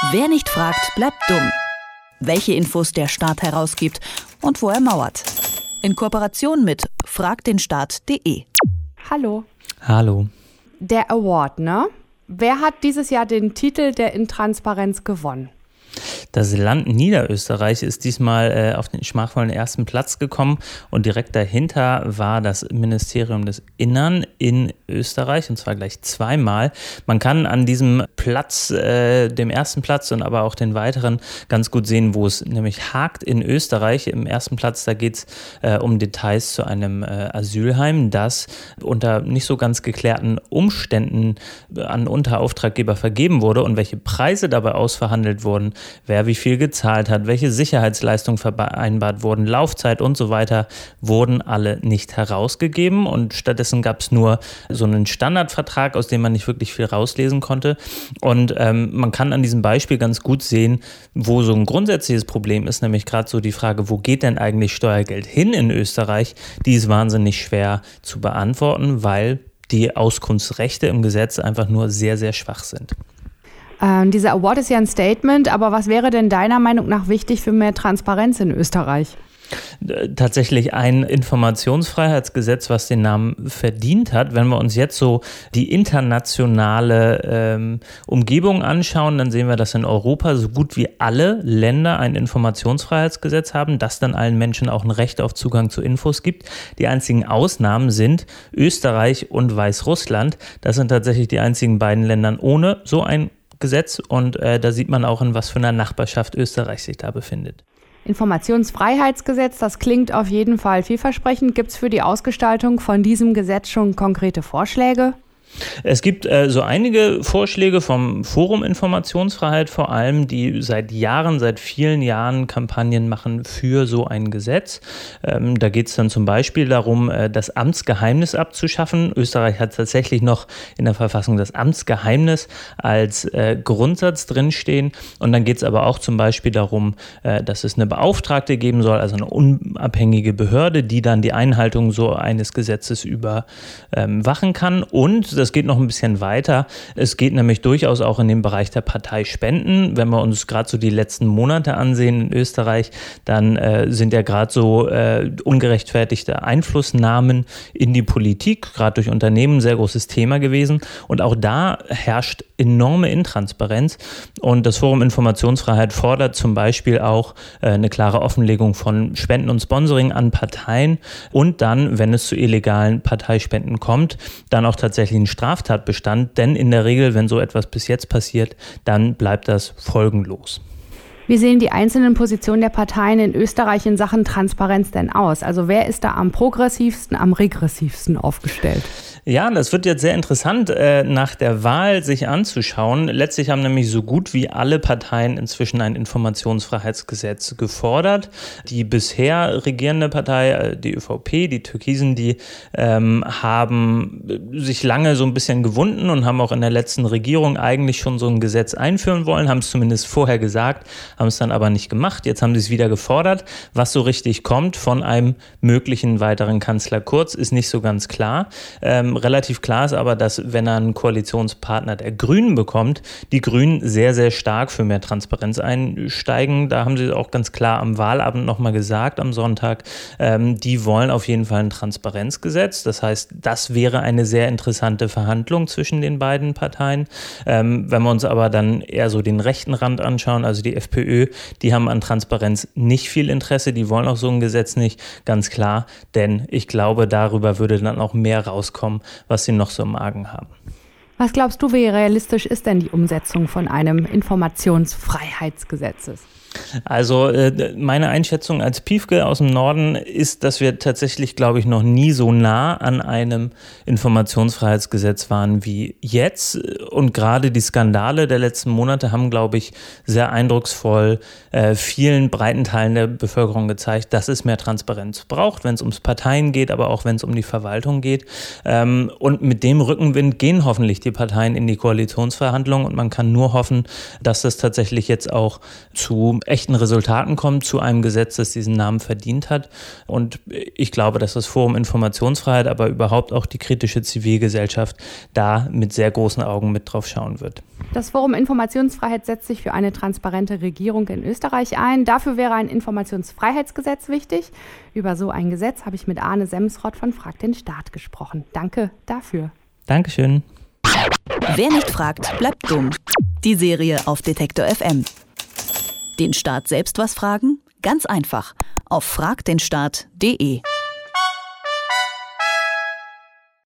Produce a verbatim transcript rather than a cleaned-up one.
Wer nicht fragt, bleibt dumm. Welche Infos der Staat herausgibt und wo er mauert. In Kooperation mit frag den staat punkt de. Hallo. Hallo. Der Award, ne? Wer hat dieses Jahr den Titel der Intransparenz gewonnen? Das Land Niederösterreich ist diesmal äh, auf den schmachvollen ersten Platz gekommen und direkt dahinter war das Ministerium des Innern in Österreich, und zwar gleich zweimal. Man kann an diesem Platz, äh, dem ersten Platz und aber auch den weiteren, ganz gut sehen, wo es nämlich hakt in Österreich. Im ersten Platz, da geht es äh, um Details zu einem äh, Asylheim, das unter nicht so ganz geklärten Umständen an Unterauftraggeber vergeben wurde, und welche Preise dabei ausverhandelt wurden, wer wie viel gezahlt hat, welche Sicherheitsleistungen vereinbart wurden, Laufzeit und so weiter, wurden alle nicht herausgegeben, und stattdessen gab es nur so einen Standardvertrag, aus dem man nicht wirklich viel rauslesen konnte. Und ähm, man kann an diesem Beispiel ganz gut sehen, wo so ein grundsätzliches Problem ist, nämlich gerade so die Frage, wo geht denn eigentlich Steuergeld hin in Österreich? Die ist wahnsinnig schwer zu beantworten, weil die Auskunftsrechte im Gesetz einfach nur sehr, sehr schwach sind. Ähm, dieser Award ist ja ein Statement, aber was wäre denn deiner Meinung nach wichtig für mehr Transparenz in Österreich? Tatsächlich ein Informationsfreiheitsgesetz, was den Namen verdient hat. Wenn wir uns jetzt so die internationale ähm, Umgebung anschauen, dann sehen wir, dass in Europa so gut wie alle Länder ein Informationsfreiheitsgesetz haben, das dann allen Menschen auch ein Recht auf Zugang zu Infos gibt. Die einzigen Ausnahmen sind Österreich und Weißrussland. Das sind tatsächlich die einzigen beiden Länder ohne so ein Gesetz, und äh, da sieht man auch, in was für einer Nachbarschaft Österreich sich da befindet. Informationsfreiheitsgesetz, das klingt auf jeden Fall vielversprechend. Gibt es für die Ausgestaltung von diesem Gesetz schon konkrete Vorschläge? Es gibt äh, so einige Vorschläge vom Forum Informationsfreiheit vor allem, die seit Jahren, seit vielen Jahren Kampagnen machen für so ein Gesetz. Ähm, da geht es dann zum Beispiel darum, äh, das Amtsgeheimnis abzuschaffen. Österreich hat tatsächlich noch in der Verfassung das Amtsgeheimnis als äh, Grundsatz drinstehen. Und dann geht es aber auch zum Beispiel darum, äh, dass es eine Beauftragte geben soll, also eine unabhängige Behörde, die dann die Einhaltung so eines Gesetzes überwachen kann. Und das geht noch ein bisschen weiter. Es geht nämlich durchaus auch in den Bereich der Parteispenden. Wenn wir uns gerade so die letzten Monate ansehen in Österreich, dann äh, sind ja gerade so äh, ungerechtfertigte Einflussnahmen in die Politik, gerade durch Unternehmen, ein sehr großes Thema gewesen. Und auch da herrscht enorme Intransparenz. Und das Forum Informationsfreiheit fordert zum Beispiel auch äh, eine klare Offenlegung von Spenden und Sponsoring an Parteien und dann, wenn es zu illegalen Parteispenden kommt, dann auch tatsächlich ein Straftatbestand, denn in der Regel, wenn so etwas bis jetzt passiert, dann bleibt das folgenlos. Wie sehen die einzelnen Positionen der Parteien in Österreich in Sachen Transparenz denn aus? Also wer ist da am progressivsten, am regressivsten aufgestellt? Ja, das wird jetzt sehr interessant, äh, nach der Wahl sich anzuschauen. Letztlich haben nämlich so gut wie alle Parteien inzwischen ein Informationsfreiheitsgesetz gefordert. Die bisher regierende Partei, die ÖVP, die Türkisen, die ähm, haben sich lange so ein bisschen gewunden und haben auch in der letzten Regierung eigentlich schon so ein Gesetz einführen wollen, haben es zumindest vorher gesagt, haben es dann aber nicht gemacht. Jetzt haben sie es wieder gefordert. Was so richtig kommt von einem möglichen weiteren Kanzler Kurz, ist nicht so ganz klar. Ähm, relativ klar ist aber, dass, wenn er einen Koalitionspartner der Grünen bekommt, die Grünen sehr, sehr stark für mehr Transparenz einsteigen. Da haben sie auch ganz klar am Wahlabend nochmal gesagt, am Sonntag, ähm, die wollen auf jeden Fall ein Transparenzgesetz. Das heißt, das wäre eine sehr interessante Verhandlung zwischen den beiden Parteien. Ähm, wenn wir uns aber dann eher so den rechten Rand anschauen, also die FPÖ, die haben an Transparenz nicht viel Interesse, die wollen auch so ein Gesetz nicht, ganz klar, denn ich glaube, darüber würde dann auch mehr rauskommen, was sie noch so im Argen haben. Was glaubst du, wie realistisch ist denn die Umsetzung von einem Informationsfreiheitsgesetzes? Also äh, meine Einschätzung als Piefke aus dem Norden ist, dass wir tatsächlich, glaube ich, noch nie so nah an einem Informationsfreiheitsgesetz waren wie jetzt. Und gerade die Skandale der letzten Monate haben, glaube ich, sehr eindrucksvoll äh, vielen breiten Teilen der Bevölkerung gezeigt, dass es mehr Transparenz braucht, wenn es ums Parteien geht, aber auch wenn es um die Verwaltung geht. Ähm, und mit dem Rückenwind gehen hoffentlich die Parteien in die Koalitionsverhandlungen, und man kann nur hoffen, dass das tatsächlich jetzt auch zu echten Resultaten kommt, zu einem Gesetz, das diesen Namen verdient hat. Und ich glaube, dass das Forum Informationsfreiheit, aber überhaupt auch die kritische Zivilgesellschaft da mit sehr großen Augen mit drauf schauen wird. Das Forum Informationsfreiheit setzt sich für eine transparente Regierung in Österreich ein. Dafür wäre ein Informationsfreiheitsgesetz wichtig. Über so ein Gesetz habe ich mit Arne Semsrott von Frag den Staat gesprochen. Danke dafür. Dankeschön. Wer nicht fragt, bleibt dumm. Die Serie auf Detektor F M. Den Staat selbst was fragen? Ganz einfach. Auf frag den staat punkt de.